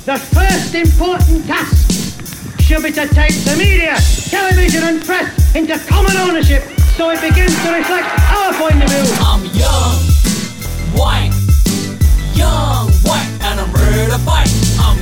The first important task should be to take the media, television and press into common ownership so it begins to reflect our point of view. I'm young, white, and I'm ready to fight. I'm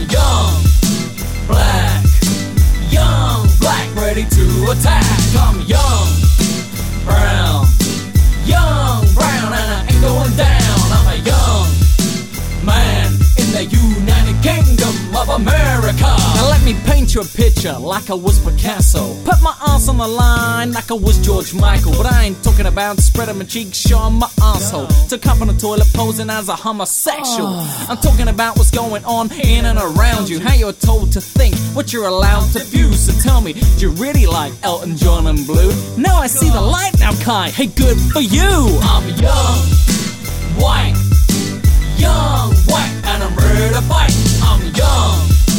young, black, ready to attack. I'm young, brown, and I ain't going down. I'm a young man in the United Kingdom of America. Now let me paint you a picture like I was Picasso. Put my ass on the line like I was George Michael. But I ain't talking about spreading my cheeks, showing my asshole. Took up on the toilet posing as a homosexual. I'm talking about what's going on in and around you. How you're told to think, what you're allowed to view. So tell me, do you really like Elton John and Blue? Now I see the light now, Kai. Hey, good for you. I'm young, white, and I'm ready to fight. I'm young,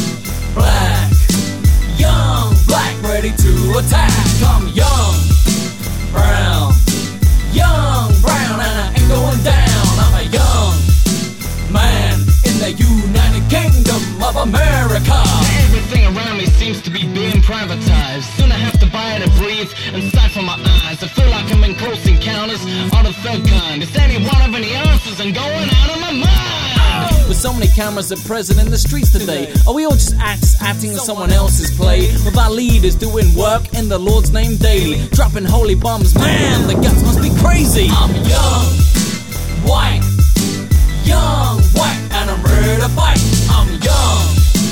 black, ready to attack. I'm young, brown, and I ain't going down. I'm a young man in the United Kingdom of America. Everything around me seems to be being privatized. Soon I have to buy to breathe and stifle my eyes. I feel like I'm in close encounters of the third kind. Is any one of any answers and going out of my mind? With so many cameras at present in the streets today, are we all just acting in someone else's play? With our leaders doing work in the Lord's name daily, dropping holy bombs, man, the guts must be crazy. I'm young, white, and I'm ready to fight. I'm young,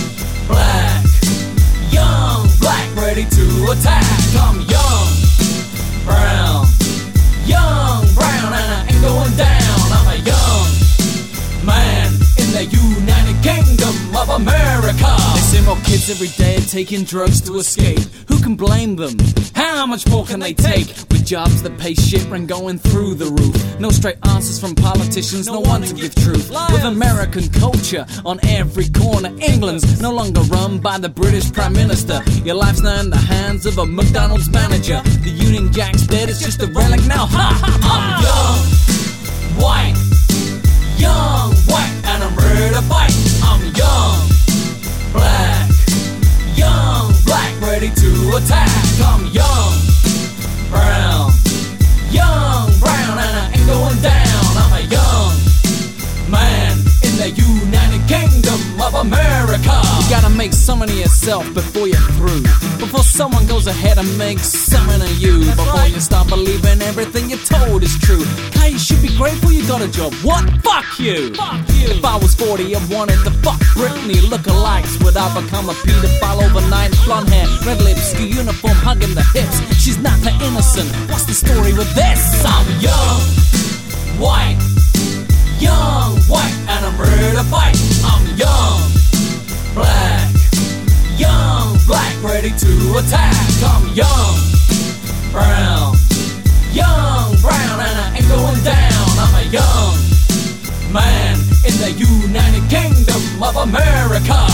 black, ready to attack. I'm young, brown, and I ain't going down. I'm a young man in the United Kingdom of America. They say more kids every day are taking drugs to escape. Who can blame them? How much more can they take? With jobs that pay shit and going through the roof. No straight answers from politicians, no one to give truth. With American culture on every corner, England's no longer run by the British Prime Minister. Your life's now in the hands of a McDonald's manager. The Union Jack's dead, it's just a relic now. Ha! I'm young, white, and I'm ready to fight. I'm young, black, ready to attack. I'm young, brown, and I ain't going down. I'm a young man in the United Kingdom of America. You gotta make something of yourself before you're through. Before someone goes ahead and makes something of you. Before you start believing everything you're told is true. Hey, you should be grateful you got a job. What? Fuck you! If I was 40 and wanted to fuck Britney lookalikes, would I become a pedophile overnight? Blonde hair, red lips, ski uniform, hugging the hips. She's not that innocent. What's the story with this? I'm young, white, and I'm ready to fight. I'm young, black, ready to attack. I'm young, brown, and I ain't going down. I'm a young man in the United Kingdom of America.